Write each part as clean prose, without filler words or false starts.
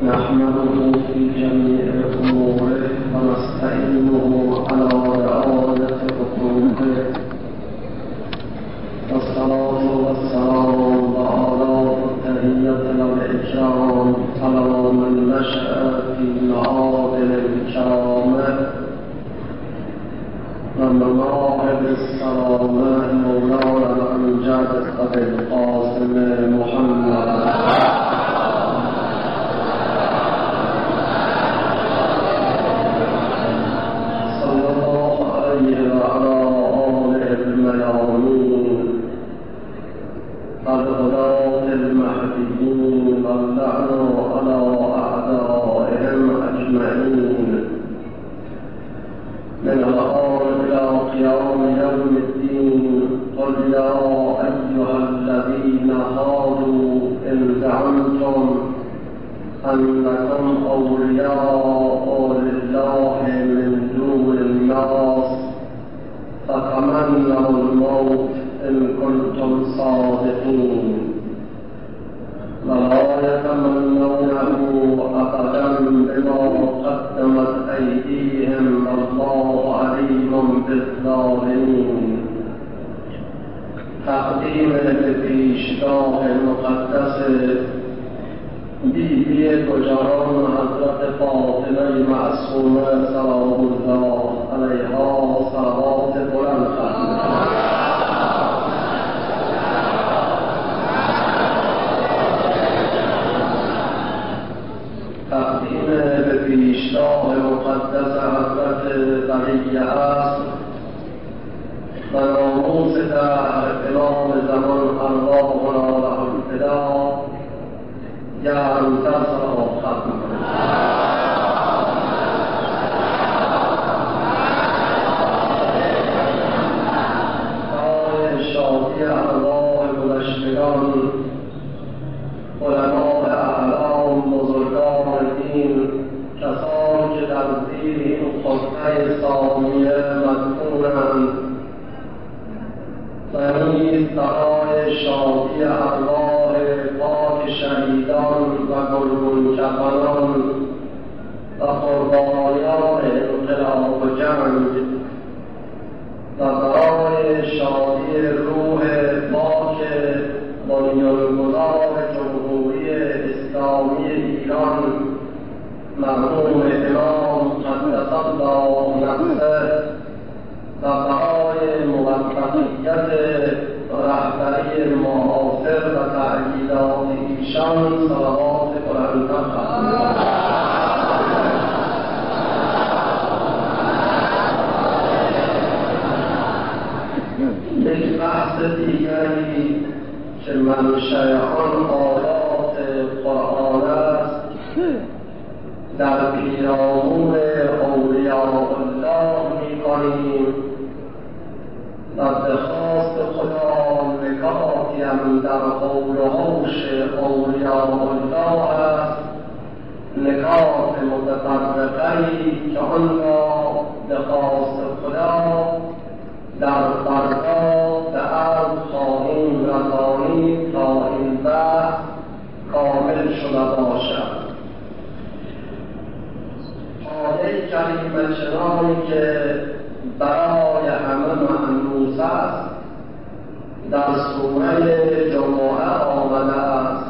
نحمده في جميع أموره ونستعينه على رعاية حقوقه والصلاة والسلام وآلاف التحية والإكرام على من نشأ في معادن الكرامة ومواهب السلامة مولانا الأمجد أبي القاسم محمد الغلاة المهديين واللعنة على أعدائهم أجمعين من الآن إلى قيام يوم الدين. قل يا أيها الذين هادوا إن زعمتم أنكم أولياء لله من دون الناس فتمنوا الموت إن كنتم صادقين ولا يتمنونه أبدا بما قدمت أيديهم والله عليم بالظالمين. تقدیم به پیشگاه مقدس بیبی دجران حضرت فاطمه معصومه سلام الله علیها صلوات بلند خواهیم. تقدیم به پیشگاه مقدس حضرت بقیه است و ناموس در امام زمان ارواحنا له الفدا گرمتر صلوات ختم کنید. برای شادی ارواح گذشتگان علماء اعلام بزرگان دین کسانی که در زیر این خطبه ثانیه مدفونند و نیز برای شادی ارواح پاک شهیدان و گلگون کفنان و قربانیان انقلاب و جنگ و برای شادی روح پاک بنیانگذار جمهوری اسلامی ایران مرحوم امام قدس الله نفسه و برای موفقیت رهبری معاصر و تأییدات ایشان صلوات بلندتر خواهیم. یک بحث دیگری که منشأ آن آیات قرآن است در پیرامون اولیاء الله می‌کنیم و به خواست خدا نکاتی هم در قول و حوش اولیاء الله است، نکات متفرقه‌ای که آن را به خواست خدا در فردا به عرض خواهیم رسانید تا این بحث کامل شده باشد. آیه کریمه چنانی که برای همه مأنوس است در سوره جمعه آمده است.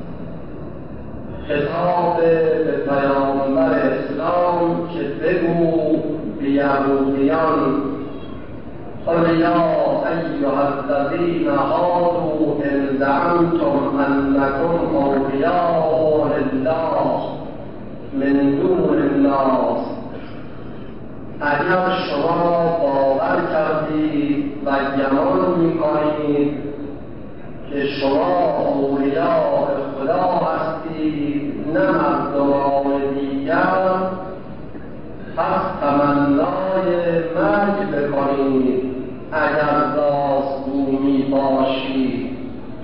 خطاب به پیامبر اسلام که بگو به یهودیان قل یا ایها الذین هادوا ان زعمتم انکم اولیاء لله من دون الناس. اگر شما باور کردید و گمان می‌کنید که شما اولیاء خدا هستید نه مردمان دیگر، پس تمنای مرگ بکنید اگر راستگو میباشید.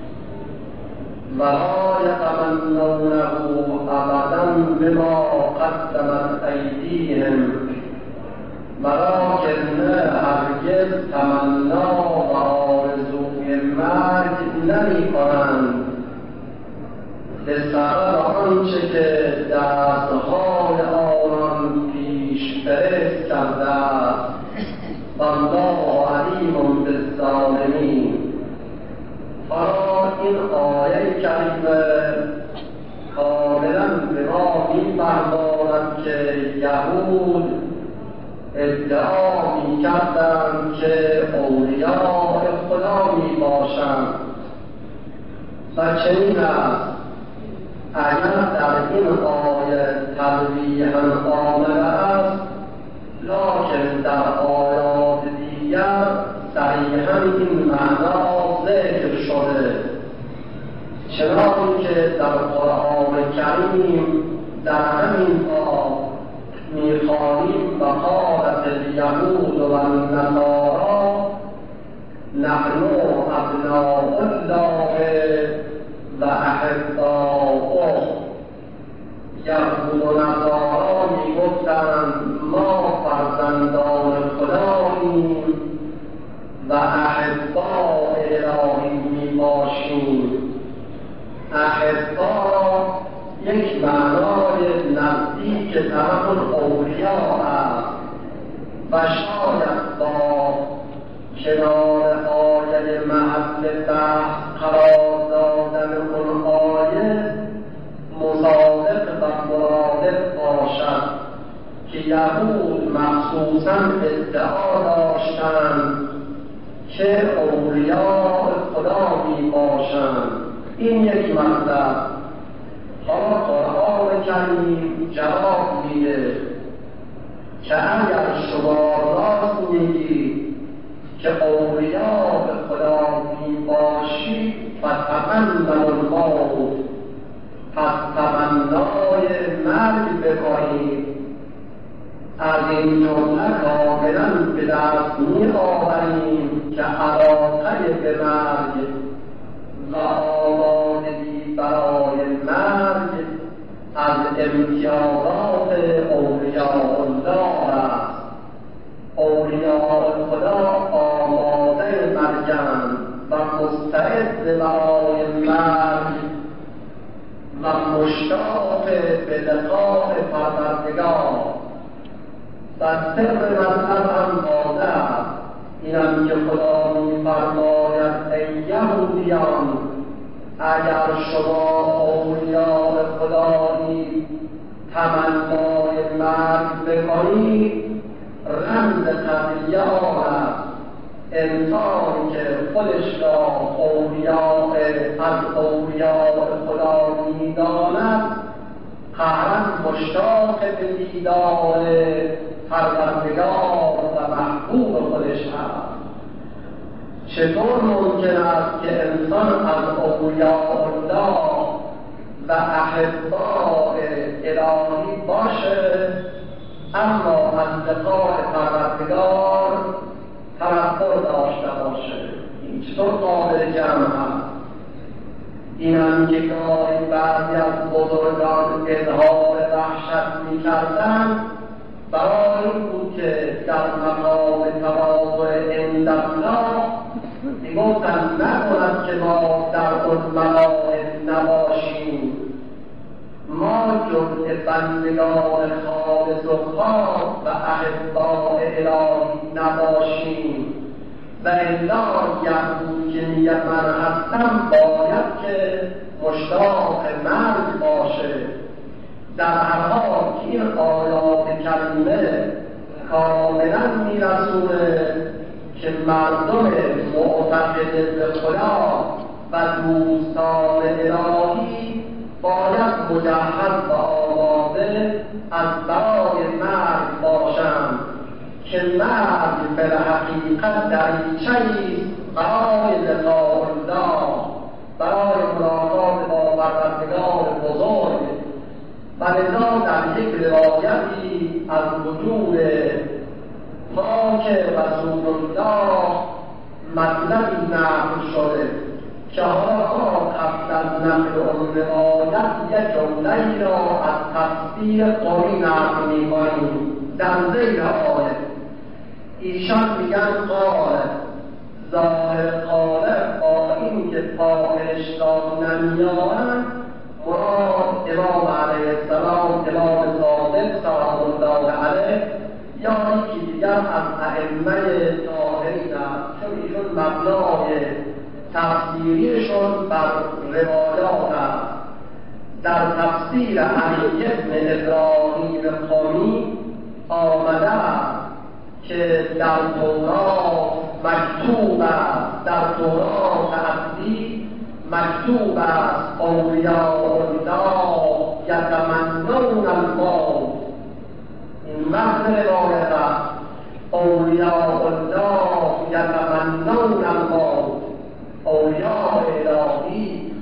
ولا یتمنونه ابدا بما قدمت ایدیهم ولکن هرگز تمنا و آرزوی مرگ نمی کنند به سبب آنچه که در کریم کاملا به ما می‌فرماید که یهود ادعا می‌کردند که اولیاء خدا میباشند و چنین است. اگر در این آیه تلویحاً آمده است، لکن در آیات دیگر صریحاً این معنا ذکر شده، چنانکه در قرآن کریم در همین باب می‌خوانیم و قالت الیهود و النصاری نحن ابناء الله و احباؤه. یهود و نصارا میگفتند ما فرزندان خداییم و احباء الهی میباشیم. احبا یک معنای نزدیک طرف الاولیاء است و شاید با کنار آیه محل بحث قرار دادن اون آیه مصادق و مرادف باشد که یهود مخصوصاً ادعا داشتند که اولیاء خدا می باشند. این یک مطلب. حالا قرآن کریم جواب میده که اگر شما راست میگید که اولیاء خدا می باشید فتمنوا الموت، پس تمنای مرگ بکنید. از این جمله کاملا به دست می آوریم که علاقه به مرگ و آمادگی برای مرگ از امتیازات اولیاء الله است. اولیاء خدا آماده مرگند و مستعد برای مرگ و مشتاق به لقاء پروردگار. و سر مطلب هم واضح است، اینم که خدا می‌فرماید ای یهودیان اگر شما اولیاء خدایید تمنای مرگ بکنید، رمز قضیه آن است. انسانی که خودش را از اولیاء خدا می‌داند قهراً مشتاق به دیدار پروردگار و محبوب خودش هست. چطور ممکن است که انسان از اولیاء الله و احباء الهی باشه اما از لقاء پروردگار تنفر داشته باشه؟ این چطور قابل جمع هست؟ این هم که گاهی بعضی از بزرگان اظهار وحشت می‌کردند برای این بود که در مقام تواضع عند الله میگفتند نکند که ما در اون مقام نباشیم، ما جزء بندگان خالص و خاص و احباء الهی نباشیم. و الا یهود که میگه من هستم باید که مشتاق مرگ باشه. در هر حال که این آیات کریمه کاملا میرسونه که مردم معتقد به خدا و دوستان الهی باید مجهز و آماده از برای مرگ باشند که مرگ به حقیقت دریچه‌ای برای لقاء الله، برای ملاقات با پروردگار بزرگ. و لذا در یک روایتی از وجود پاک رسول الله مطلبی نقل شده که حالا قبل از نقل اون روایت یک جمله‌ای را از تفسیر قوی نقل می‌کنیم در ذیل آیه. ایشان میگن قال ظاهر قاله با این که پاکش را نمیارن مراد امام علیه السلام، امام صادق سلام الله علیه یا یکی دیگر از ائمه طاهرین است، چون ایشون مبنای تفسیریشون بر روایات است. در تفسیر علی بن ابراهیم قمی آمده است که در تورات مکتوب است، در تورات اصلی مکتوب است اولیاء الله یتمنون الموت. این متن روایت است اولیاء الله یتمنون الموت. اولیاء الهی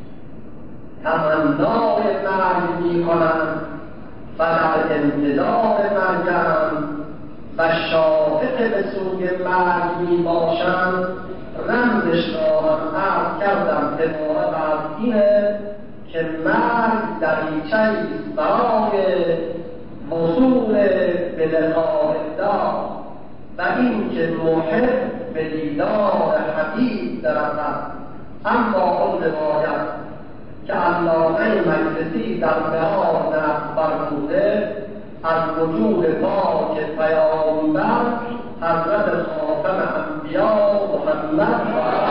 تمنای مرگ می کنند و در انتظار مرگند و شافق به سوی مرگ می باشند. رمزش را هم عرض کردم که بر اینه که مرگ دریچه‌ای است برای وصول به لقاء الله و این که محب به دیدار حبیب برسد. اما آن روایت که علامه مجلسی در بهار نقل فرموده از وجود پاک پیامبر حضرت خاتم انبیا محمد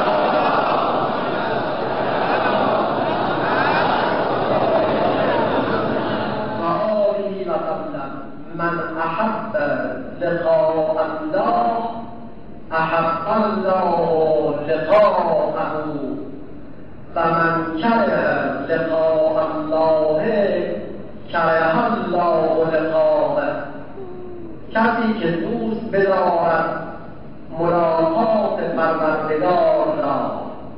و آله و سلم من احب لقاء الله احب الله لقاءه و من کره لقاء الله کره الله لقاءه. کسی که دوست بدارد ملاقات پروردگار را،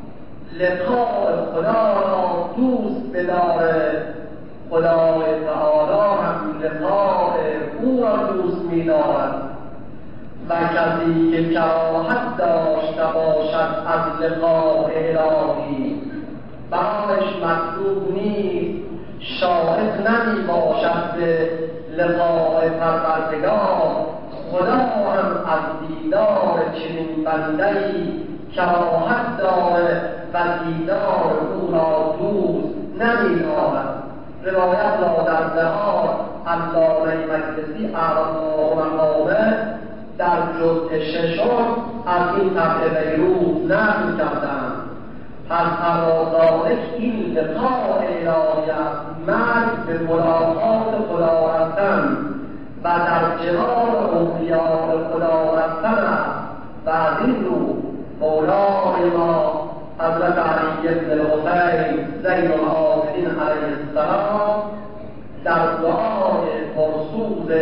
لقاء خدا را دوست بداره، خدای تعالی هم لقاء او را دوست می‌دارد. و کسی که کراهت داشته باشد از لقاء الهی، برایش مطلوب نیست، شاهد نمی باشد به لقاء پروردگار، خدا هم از دیدار چنین بنده‌ای کراهت داره و دیدار او را دوست نمی دارد. روایت را در بهار علامه مجلسی اعلی مقامه در جزء ششم از این طبع بیروت نقل کردند. پس ارازالک این لقاء الهی است، مرگ به ملاقات خدا رفتن و در جوار اولیاء خدا رفتن است. و از این رو مولای ما حضرت علی بن الحسین زین العابدین علیه السلام در دعای پرسوز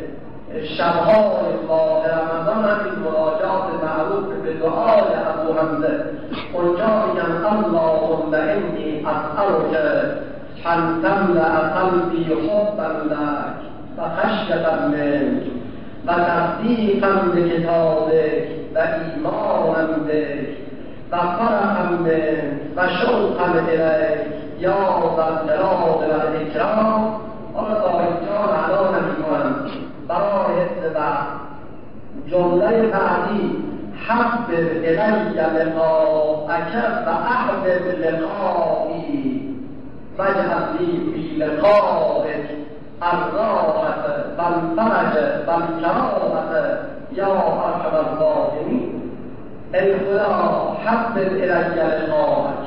شب‌های ماه رمضان همین مناجات معروف به دعای ابو حمزه اونجا میگن اللهم انی اسألک ان تملأ قلبی حبا لک و خشیة منک و تصدیقا بکتابک و ایمانا بک و فرحا منک و شوقا الیک یا ذا الجلال والاکرام. حالا تا اینجا ادا نمی‌کنم برای حفظ وقت. جمله بعدی حبب الی لقاءک و احبب لقایی واجعل لی فی لقائک الراحة والفرج والکرامة یا ارحم الراحمین. ای خدا حبب الی لقائک،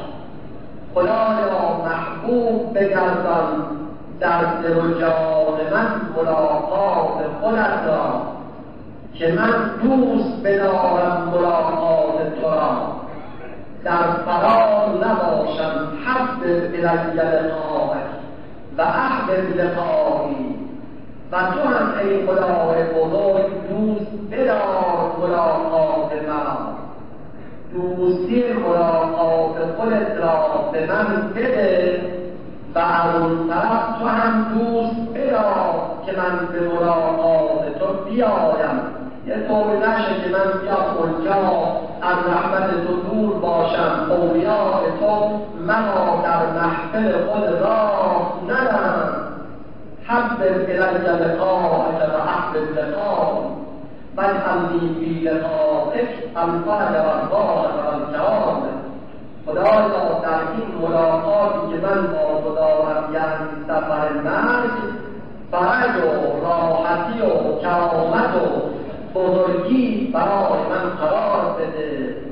خدایا محبوب بگردان در دل و جان من ملاقات خودت را که من دوست بدارم ملاقات تو را، در فرار نباشم. حبب الی لقائک و احبب لقایی، و تو هم ای خدای بزرگ دوست بدار ملاقات من، دوستی ملاقات خودت را به من بده و از اون طرف تو هم دوست بدار که من به ملاقات تو بیایم. یه طوری نشه که من بیام اونجا از رحمت تو دور باشم، اولیاء تو منو در محفل خود راه ندارم. حبب الی لقائک و احبب لقایی واجعل لی فی لقائک الفرج والراحة والکرامة. خدایا در این ملاقاتی که من با تو دارم، یعنی سفر مرگ، فرج و راحتی و کرامت و بزرگی برای من قرار بده.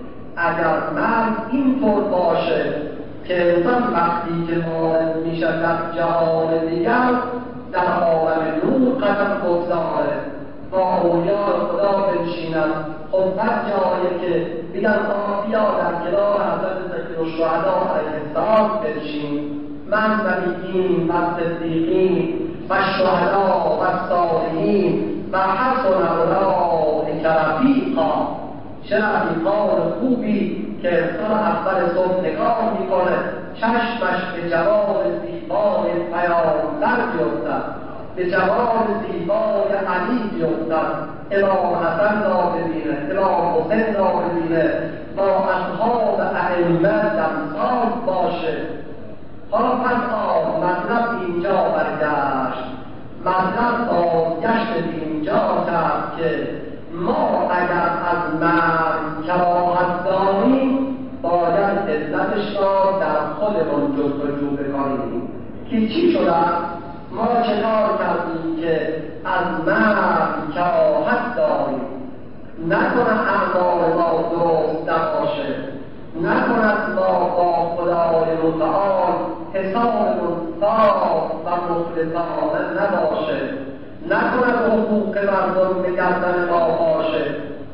اگر مرد اینطور باشه که انسان وقتی که وارد میشه در جهان دیگر در عالم نور قدم بگذاره با اولیای خدا بنشیند. خب بر جایی که بگن بیا در کنار حضرت ذکرالشهدا علیه السلام بنشین، من و نبیین و صدیقین و شهدا و صالحین و حسن اولئک رفیقا. چه رفیقان خوبی که انسان اول صبح نگاه میکنه چشمش به جمال زیبای پیامبر بیفتد، به جمال زیبای علی بیفتد، امام حسن را ببینه، امام حسین را ببینه، با اصحاب ائمه دمساز باشه. حالا پس مطلب اینجا برگشت، مطلب بازگشت اینجا کرد که ما اگر از مرد کراهت داریم باید عزتش را در خودمون جستجو بکنیم که چی شده؟ ما چه کار کردیم که از مرد کراهت داریم؟ نکنه اعمال ما درست نباشه، نکند ما با خدای متعال حسابمون صاف و مخلصانه نباشه، نکند حقوق مردم به گردن ما باشه.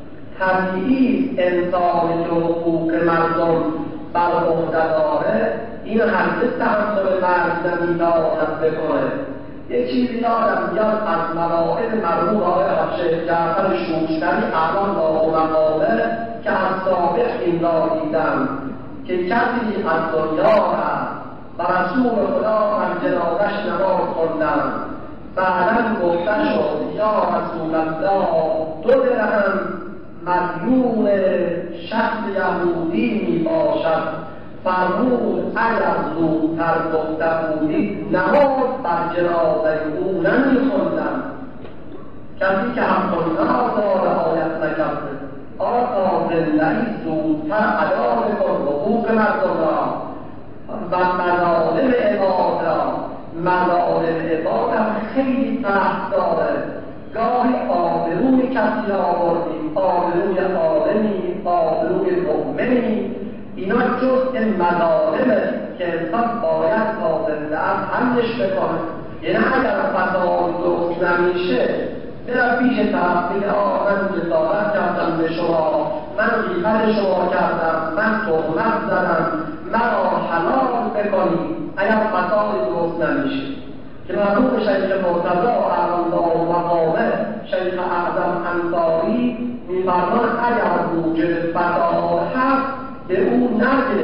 طبیعی انسانی که حقوق مردم بر عهده داره این هرگز تحمل مرگ نمیتواند بکنه. یه چیزی یادم میاد از مواعظ مرحوم آقای شیخ جعفر شوشتری الان با مقامه که از سابق این را دیدم که کسی از دنیا رفت و رسول خدا از جنازش نماز خوندن، بعدا گفته شد یا رسول الله 2 درهم مدیون شخص یهودی می باشد. فرمود اگر زودتر گفته بودی نماز بر جنازه او نمی خوندم. کسی که حق الناس را رعایت نکرده آقا زندگی زودتر ادا بکن حقوق مردم را و مظالم عباد را. مظالم عباد هم خیلی سخت داره. گاهی آبروی کسی را آوردیم، آبروی عالمی، آبروی مؤمنی، اینا جزء مظالمه که انسان باید تا زنده حلش بکنه. یعنی اگر فساد درست نمیشه برم پیش طرف بگه من جسارت کردم به شما، من غیبت شما کردم، من تهمت زدم، مرا حلال بکنی. اگر فساد درست نمیشه که مرحوم شیخ مرتضی اعلی‌الله مقامه شیخ اعظم انصاری می‌فرمان اگر موجب فساد هست به او نده،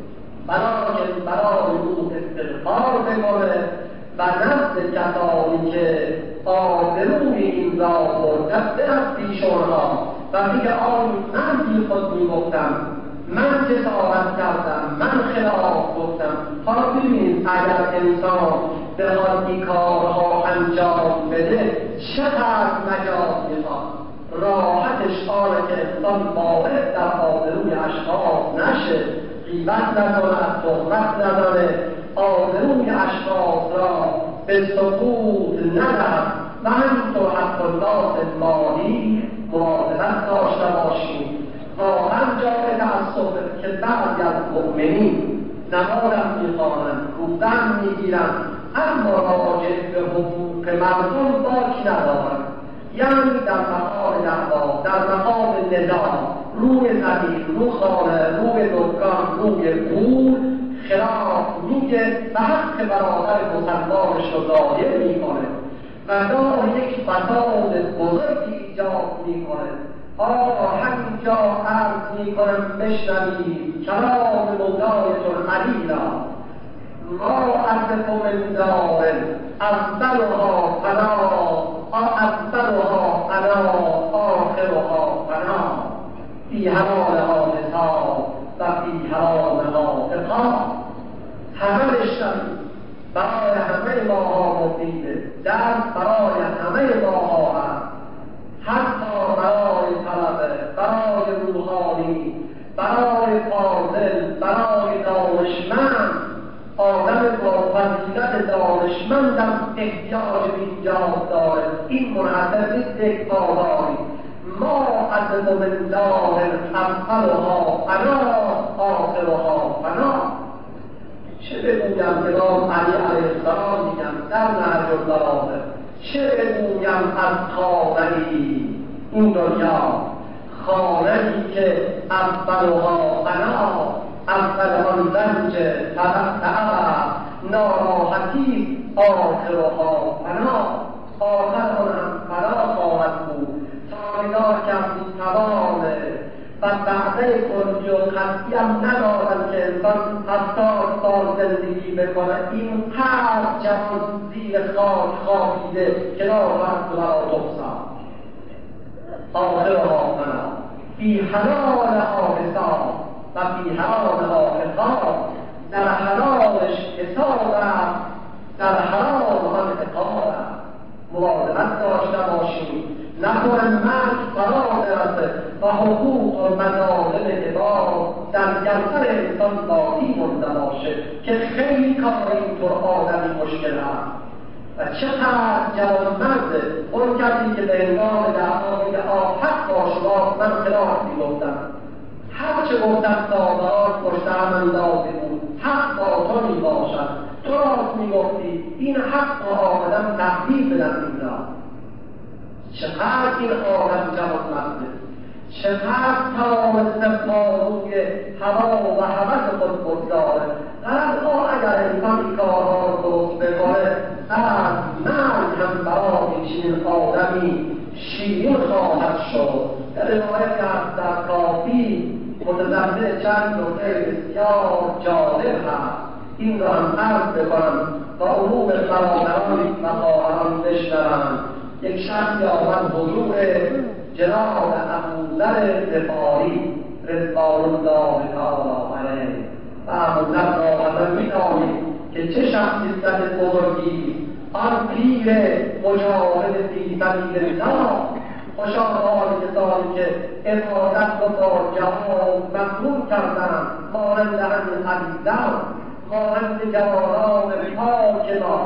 برای او استغفار بکنه و نفس کسانی که آبروی این را برده برد پیش آنها و بگه من بی خود میگفتم، من جسارت کردم، من خلاف گفتم. حالا ببینید اگر انسان بخواد این کارها انجام بده چقدر نجات میخواد. راحتش آنه که انسان باید در آبروی اشخاص نشه، غیبت نکند، تهمت نزنه، آبروی اشخاص را به سقوط ندهد و همینطور حق الناس مالی مراقبت داشته باشیم. واقعا جای تأسفه که بعضی از مؤمنین نمازم میخوانند، روزم میگیرند، اما راجع به حقوق مردم باک ندارند. یعنی در مقام دعوا، در مقام نظام، روی زمین، رو خانه، روی دکان، روی پول خلاف میگه و حق برادر مسلمانش رو ضایع میکنه و دار یک فساد بزرگی ایجاد میکنه. آقا همینجا عرض میکنم بشنوید کلام مولایتون علی را: ما عرضکم من دار افضلها فنا افضلها انا آخرها فنا فی حلالها نصاب و فی حرامها عقاب. همه بشنوید، برای همه ماها مفیده، درس برای همه ماها هست، حتی برای طلبه، برای روحانی، برای فاضل، برای دانشمند. آدم با فضیلت دانشمندم احتیاج به اینجا داره. این منحصر نیست یک بازاری. ما عدد من دار اولها فنا آخرها فنا. چه بگویم امام علی علیه السلام میگم در نهج البلاغه، چه بگویم از خانه‌ای این دنیا، خانه‌ای که اولها فنا، اول آن رنج تعب ناراحتی، آخرها فنا، آخر آن هم فنا خواهد بود. تا نگاه کردی توانه و بعده کنجی و خطی هم ندارن که انسان 70 سال زندگی بکنه. این هر جوان زیر خاک خوابیده که ناراحت و تفسا، آخرها فنا، فی حلالها حساب و فی حرامها حساب. در حلالش حساب است، در حرام آن عقاب است. مواظبت داشته باشیم نکنن مرگ فرا برسه و حقوق و مظالم عباد در گرفتر انسان باقی مونده باشه که خیلی کار اینطور آدمی مشکل است. و چقدر جوانمرده اون کسی که به هنگام دعوا میگه حق با شما، من خلاف میگفتم، هر چه گفتم سازات پشتم اندازی بود، حق با تو میباشد، تو راست میگفتی، این حق را آمدم تحقیق بدم اینجا. چقدر این آدم جوانمرده، چقدر توانسته پاروی هوا و هوس خود بگذاره. غرضها اگر انسان این کارها رو درست بکنه، از مرگ هم برای چنین آدمی شیرین خواهد شد. در روایت هست در کافی متضمن چند نکته بسیار جالب هست، این را هم عرض بکنم و عموم برادران و خواهران بشنوند. یک شخصی آمد حضور جناب ابوذر غفاری رضوان الله تعالی علیه و ابوذر را می‌دانید که چه شخصیت بزرگی، آن پیر مجاهد فی سبیل الله، خوشا حال کسانی که عبادت را با جهاد مقرون کردند، مانند همین عزیزان، مانند جوانان پاک ما.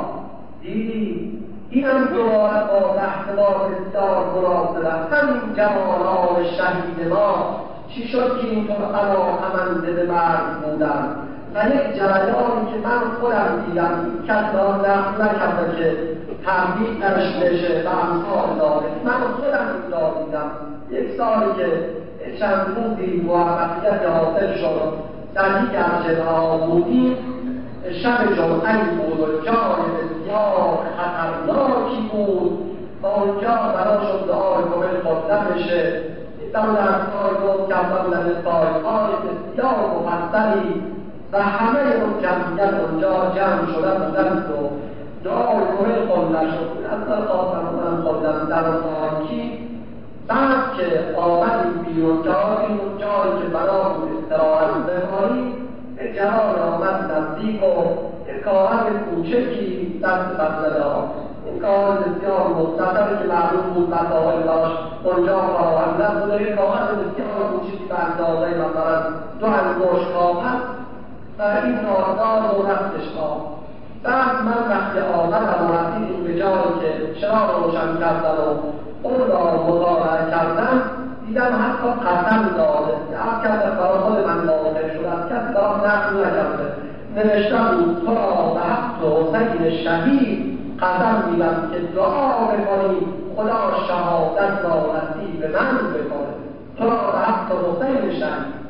دیدی اینم دوباره با رهنما بسیار مناسب است. همین جوانان شهید ما چی شد که اینطور علاقه‌مند به مرگ بودند؟ و یک جریانی که من خودم دیدم، کسی را نقل نکرده که تنبیه درش بشه و امثال داره، من خودم اینجا دیدم. یک سالی که چند روزی موفقیت حاصل شد، در یک از جبهه‌ها بودیم، شب جمعه بود و جای بسیار خطرناکی بود و اونجا برای شد دعای کمل خودده بشه. دولت‌های گفت کرده بودن سایت‌های بسیار مفصلی و همه اون جمعیت اونجا جمع شده بودند و دعای کمل خونده شد. اصلا خواستم من خوندم در ساکی. بعد که آمدیم بیرون جایی که بنا بود استراحت بکنیم، جوان آمد نزدیک و یک کاغذ کوچکی دست بزده ها، این کاغذ بسیار مختصری که معلوم بود مسائل داشت اونجا فراهم بود، یک کاغذ بسیار کوچکی به اندازه مثلا 2 انگشت کاغذ و این ناردار و رفتش ها. بعد من وقتی آمدم و رسیدیم به جایی که چراغ روشن کردن و اون را مطالعه کردن، دیدم حتی قسم داده، از کسی برای خود من واقع شد، از کسی برای نقل نکرده، نوشته بود تو را به حق حسین شهید قسم میدم که دعا بکنی خدا شهادت را نصیب من بکنه، تو را به حق حسین شهید.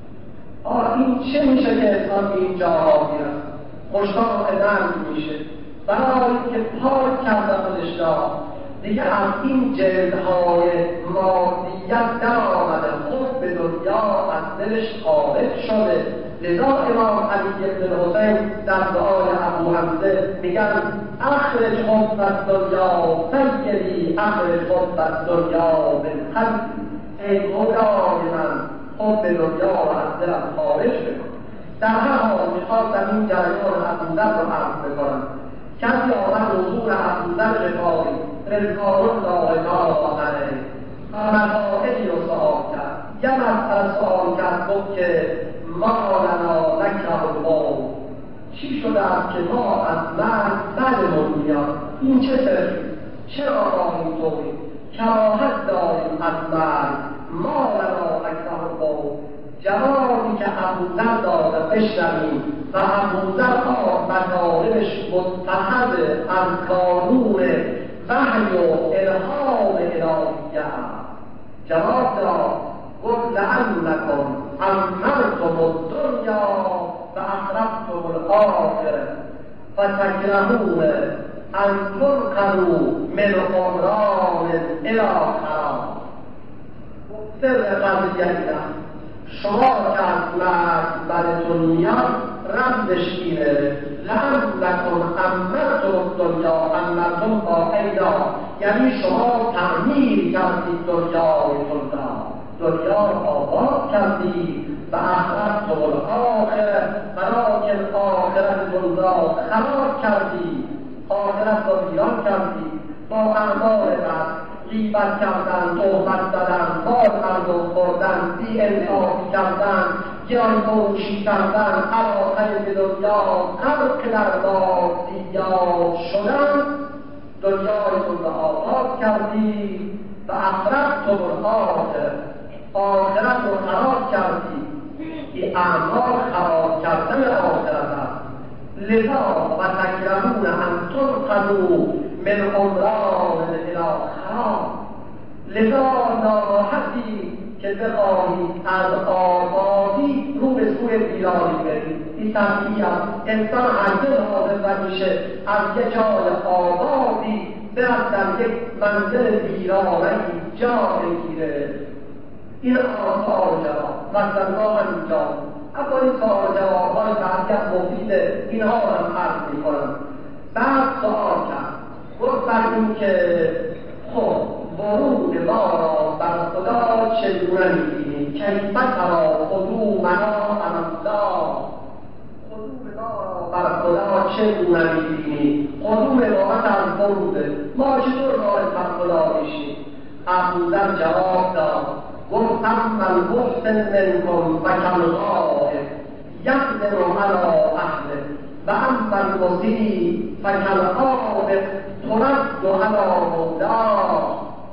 این چه میشه که انسان به این جاها میرد؟ مشتاق مرگ میشه، برای اینکه پاک کرده خودش را دیگه از این جلدهای مادیت در آمده، خود به دنیا از دلش خارج شده. لذا امام علی بن حسین در دعای ابو حمزه میگن اخرج حب الدنیا سیدی اخرج حب الدنیا من قلبی، ای خدای من حب دنیا را از دلم خارج بکن. در هر حال میخواستم این جریان ابوذر رو عرض بکنم. کسی آمد حضور ابوذر غفاری رضوان الله تعالی علیه و مسائلی رو سؤال کرد. یه مسئله سؤال کرد، گفت که ما لنا نکره الموت، چی شده است که ما از مرگ بدمون میاد؟ این چه سری؟ چرا ما اینطوری؟ کراهت داریم از مرگ، ما لنا اکثر القوم. جوابی که ابوذر داده بشنویم و ابوذر مطالبش متحد از کانون وحی و الهام الهیه است. جواب داد گفت لعلکم عمرتم الدنیا و اخرجتم الاخره فتکرهون ان تنقلوا من عمران الی خراب. سر قضیه شما که از مرگ براتون میاد رمزش اینه لعلکم عمرتم دنیا، عمرتم با ایدا، یعنی شما تعمیر کردید دنیایتون را، دنیا را آباد کردید و اخرجتم الاخره، ولکن آخرتتون را خراب کردید، آخرت را ویران کردید با اعمال بد، غیبت کردن، تهمت زدن، مال مردم خوردن، بی‌انصافی کردن، گیان فروشی کردن، علاقه به دنیا، غرق در مادیات شدن، دنیایتون را آباد کردید و اخرجتم الاخره، آخرت رو خراب کردید. این اعمال خراب کردن آخرت است. لذا و تکرهون ان تنقلوا من عمران الی خراب، لذا ناراحتی که بخواهید از آبادی رو به سوی ویرانی برید. این طبیعی است. انسان هرگز حاضر نمیشه از یک جای آبادی برد در یک منزل ویرانه جا بگیره. این آثار جواب مثلا همینجا اولین سوال جواب‌های تحقیق مفیده، اینها را هم عرض می‌کنم. بعد سوال کرد گفت بر این که خب ورود ما را بر خدا چگونه می‌بینیم؟ کیف تری قدومنا علی الله، قدوم ما را بر خدا چگونه می‌بینیم؟ قدوم ما از وروده، ما چطور وارد بر خدا میشیم؟ ابوذر جواب داد گفت اما المحسن منکم فکالغائب یقدر علی اهله و اما المسیء فکالعابد ترد علی مولاه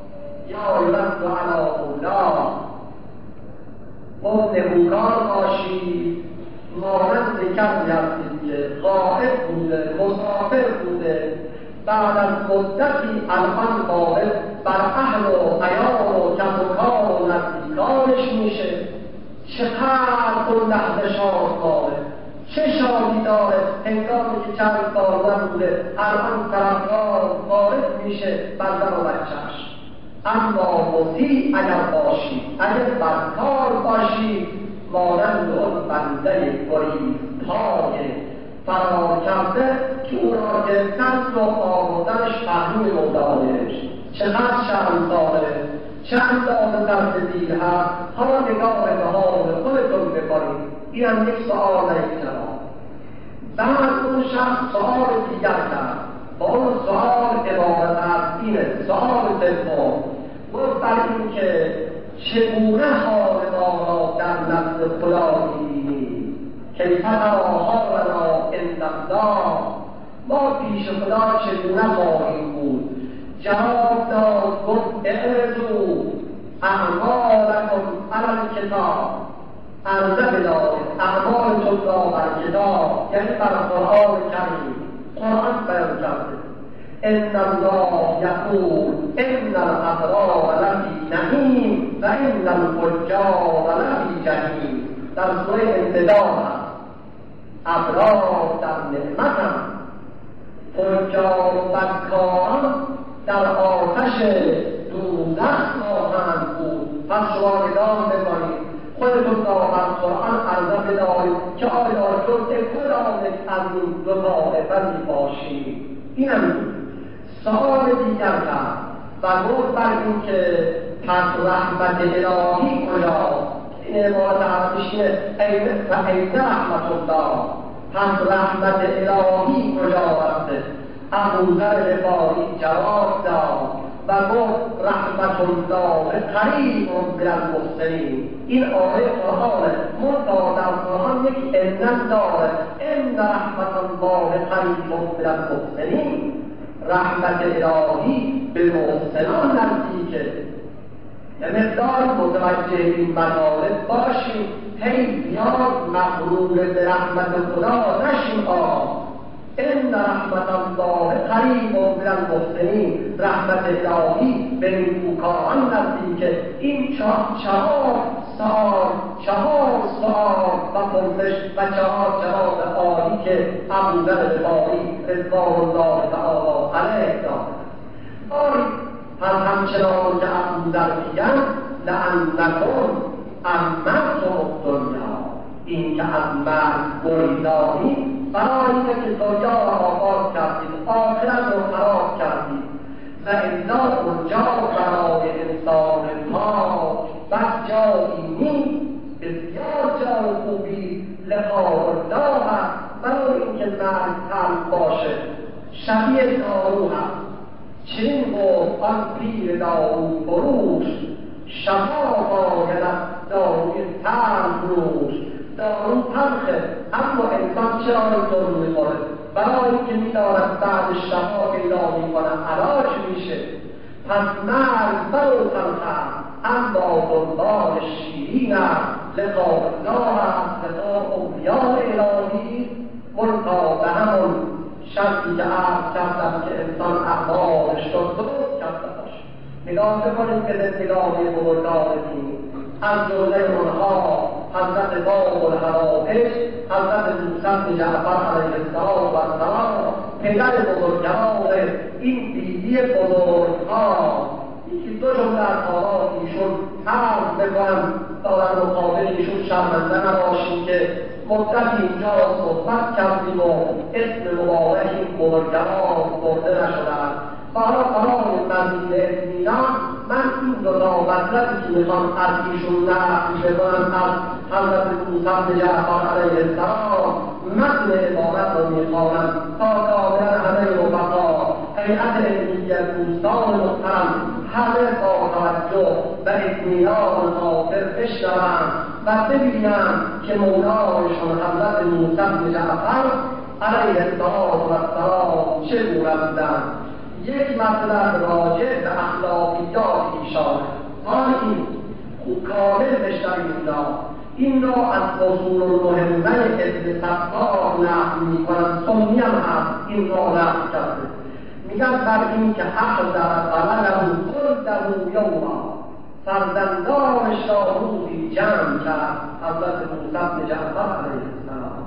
یا یرد علی مولاه. گفت نکوکار باشید مانند کسی هستید که غائب بوده، مسافر بوده، بعد از مدتی الان وارد بر اهل و عیال و کس و کار و نزدیکانش میشه. چقدر اون لحظه شادمانه، چه شادی داره هنگامی که چند سال نبوده الان طرفدار وارد میشه بر زن و بچه‌اش. اما مسیح اگر باشید، اگر بدکار باشید، مانند اون بنده گریزپای فرار کرده که او را گرفتن و آوردنش پهلوی مولایش. چقدر شرم داره، چه اندازه سرسدید هست، حالا نگاه به حال خودتون بکنید. این هم یک سؤال یک جواب. بعد اون شخص سؤال دیگر کرد با اون سؤال عبارت از اینه. سؤال دوم گفت بر این که چگونه حال ما را در نزد خدا می‌بینیم؟ کیف تری حالنا عند الله، ما پیش خدا چگونه خواهیم بود؟ جواب داد گفت اعرضوا اعمالکم علی الکتاب، عرضه بدارید اعمالتون را بر کتاب، یعنی بر قرآن کریم. قرآن بیان کرده ان الله یقول ان الابرار لفی نعیم و ان الفجار لفی جحیم. در سوره انفطار هست ابرار در نعمت هم، فجار و بدکاران در آتش دوزخ خواهند بود. پس شما نگاه بکنید خودتون را بر قرآن عرضه بدارید که آیا جزء کدام از این دو طایفه میباشید. این هم سؤال دیگر کرد و گفت بر این که پس رحمت الهی کجاست؟ این عبارت عربیش اینه و این رحمت الله، پس رحمت الهی کجا رفته؟ ابوذر غفاری جواب داد و گفت رحمت الله قریب من المحسنین. این آیه قرآن منتها در قرآن یک علت داره، ان رحمت الله قریب من المحسنین. رحمت الهی به محسنان نزدیکه. یه مقدار متوجه این مطالب باشیم، هی زیاد مغرور به رحمت خدا نشیم. ان رحمت الله قریب من المحسنین، رحمت الهی به نیکوکاران نزدیکه. این چهار سوال و پرسش و چهار جواب عالی که ابوذر غفاری رضوان الله تعالی علیه داد. پس همچنان که ابوذر میگن لأنکم امرتم الدنیا، این که از مرگ گریزانی برای اینه که دنیا را آباد کردید، آخرت رو خراب کردید. و الا اونجا برای انسان پاک بس جایی نیست، بسیار جای خوبی لقاء الله هست برای اینکه مرگ تلخ باشه. شبیه دارو هست، چنین گفت آن پیر دارو فروش، شفا باید از داروی تلخ روش. دارو تلخه، اما انسان چرا اینطور میخوره؟ برای اینکه میدارد بعد شفا پیدا میکنه، علاج میشه. پس مرگ برو تلخه، اما دنبال شیرین است. لقاء الله است، لقاء اولیاء الهی. ملتا به همون شرطی که عرض کردم که انسان اعمالش رو درست کرده باشه. نگاه بکنید به زندگانی بزرگان دین، از جمله اونها حضرت باب الحوائج، حضرت موسی بن جعفر علیه السلام، پدر بزرگوار این بیبی بزرگها. یکی دو جمله از آرات ایشون عرض بکنم تا در مقابل ایشون شرمنده نباشیم که مدت اینجا صحبت کردیم و اسم مبارک این بزرگوار برده نشدن. برای مزید اطمینان من این دو تا مطلبی که میخوام از ایشون نقل بکنم از حضرت موسی بن جعفر علیه السلام متن عبارت رو میخوانم تا کاملا همه رفقا هیئت علمیه دوستان محترم همه با توجه و اطمینان خاطر بشنوند و ببینم که مولایشان حضرت موسی بن جعفر علیه السلام چگونه بودند. یک مطلب راجع به اخلاقیات ایشان، این کامل بشنوید. این را از اصول المهمه ابن صفار نقل میکنند، سنی هم هست این را نقل کرده. میگن بر این که احضر قلله خلده یوما، فرزندانش را روزی جمع کرد حضرت موسی بن جعفر علیه السلام.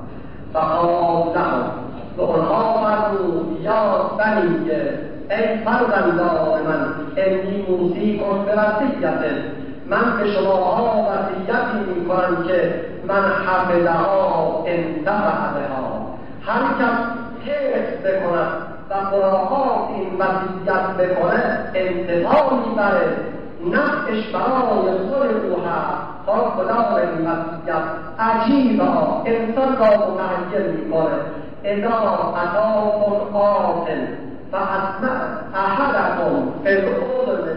فقال لهم، به آنها فرمود یا بنیه، ای فرزندان من، انی موصیکم بوصیة، من به شماها وصیتی میکنم که من حفظها انتفع بها، هر کس حفظ بکند و مراعات این وصیت بکنه انتفاع میبره، نفعش برای خود او هست. تا کدام این وصیت عجیبا انسان را متحیر میکنه. اذا اتاکم آتن فاسمع احدکم فی الاذن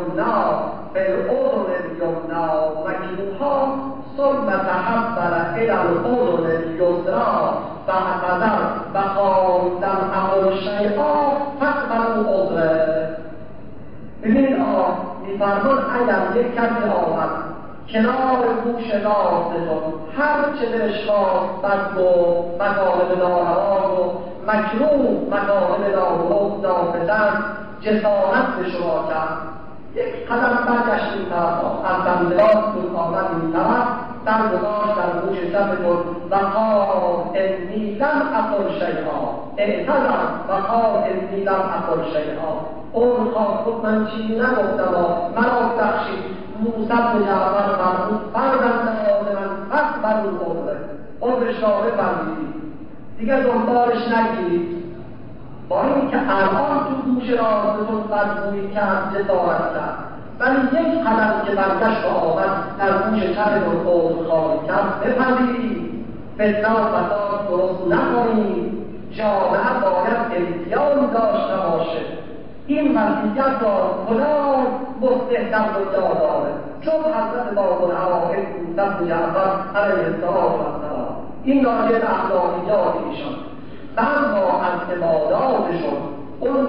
الیمنا مکروها ثم تحول الی الاذن الیسری فاعتذر وقال لم اقل شیئا فاقبلوا عذره. ببینید میفرمان اگر یک کسی آمد کنار گوش راستتون هر چه دلش خواست بد و مطالب ناروا و مکروه مطالب ناپسند جسارت به شما کرد، یک قدم برگشت این طرف از دمدلاتتون آمد این طرف، در گذاشت در گوش چپتون و قال انی لم اقل شیئا، اعتذر و قال انی لم اقل شیئا. اون خواهد من چیزی نگفتم مرا بخشید. موسی بن جعفر فرمود فرزندان من فاقبلوا عذره، عذرش را بپذیرید، دیگه دنبالش نگیرید. با اینکه الان تو گوش راستتون بدگویی کرد، جسارت کرد، ولی یک قدم که برگشت و آمد در گوش چپتون عذرخواهی کرد، بپذیرید. فتنه و فساد درست نکنید. جامعه باید التیام داشته باشه. این وصیت را کدام مستحکم رو داره؟ چون حضرت باب الحوائج موسی بن جعفر علیه السلام این راجع به اخلاقیات ایشان و اما از عباداتشون اون جمله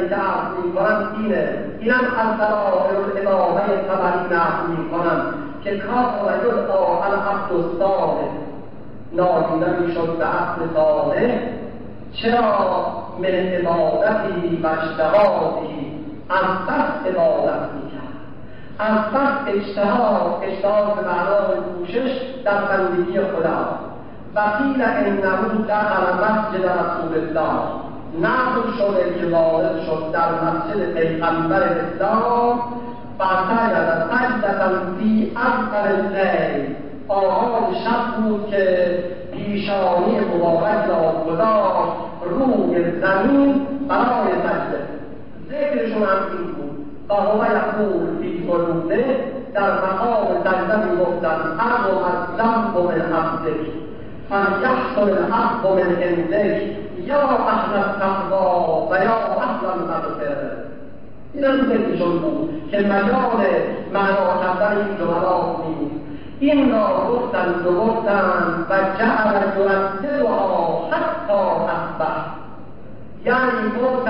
نکته‌ای که عرض می‌کنم اینم از دلایل الهه طبری نقل می‌کنم که کان یدعی العبد الصالح نادیده می‌شد به عبد صالح چرا من عبادتی و اجتهادی از بس عبادت می‌کرد، از بس اجتهاد به معنای کوشش در بندگی خدا. و قیل انه دخل مسجد رسول الله، نقل شده که وارد شد در مسجد پیغمبر اسلام فسجد سجدة فی اول اللیل، آغاز شب بود که پیشانی مبارک را گذاشت روی زمین برای سجده. ذکرشون هم این بود و هو یقول فی قلوبه، در مقام سجده میگفتند اعظم الذنب من عبدک فلیحصل العفو من عندک یا اهل التقوی و یا اهل المغفرة. این هم ذکرشون بود که مجال معنا کردن این جملات نیست. این را گفتند و جعل یرددها حتی اصبح، یعنی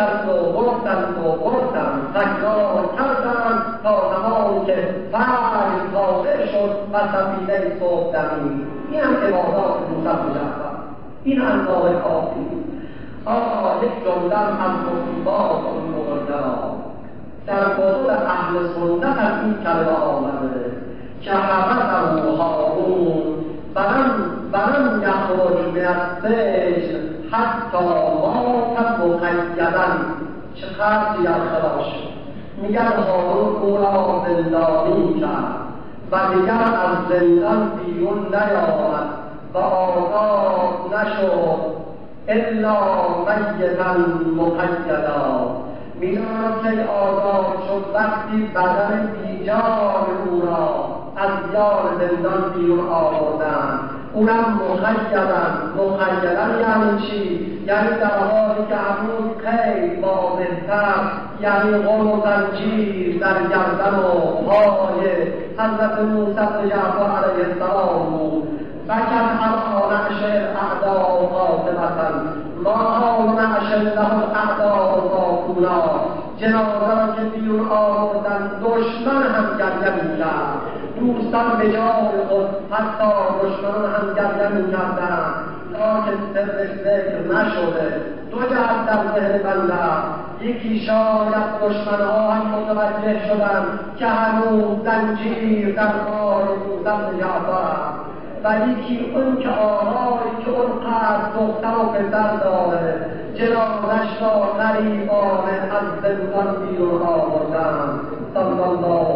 گفتند تکرار کردند تا زمانی که فجر طالع شد و سفینه صبح دمید. این هم عبادات موسی مجرد، این اندازه کافی. یک جمله از مصیبات اون مقدرات در کتب اهل سنت از این کلمه آمده که حبسه هارون فلم یخرج من السجن حتی مات مقیدا. چه خرجی در خلاص شد. میگن هارون او را زندانی کرد و دیگر از زندان بیرون نیامد و آزاد نشد الا میتا مقیدا. میداند که آزاد شد وقتی بدن بیجان او را از دیار زندان بیرون آوردند، اونم مقیدن یعنی چی؟ یعنی در حالی که همون قید واضح‌تر، یعنی غل و زنجیر در گردن و پای حضرت موسی بن جعفر علیه السلام بود. فکن الان نعشر اعداء قاطبة ما حال نعشر له الاعداء باقولا. جنازه که بیرون آوردن دشمن هم گریه می‌کرد، دوستان به جای خود حتی دشمنان هم گریه می‌کردند تا که سرش ذکر نشده. دو جهت در ذهن بنده، یکی شاید دشمنها هم متوجه شدند که هنوز زنجیر در کار موسی بن جعفر، و یکی اون که آرایی که اون قدر دختر و پسر داره جنازش را غریبانه از زندان بیرون آوردند. صلی الله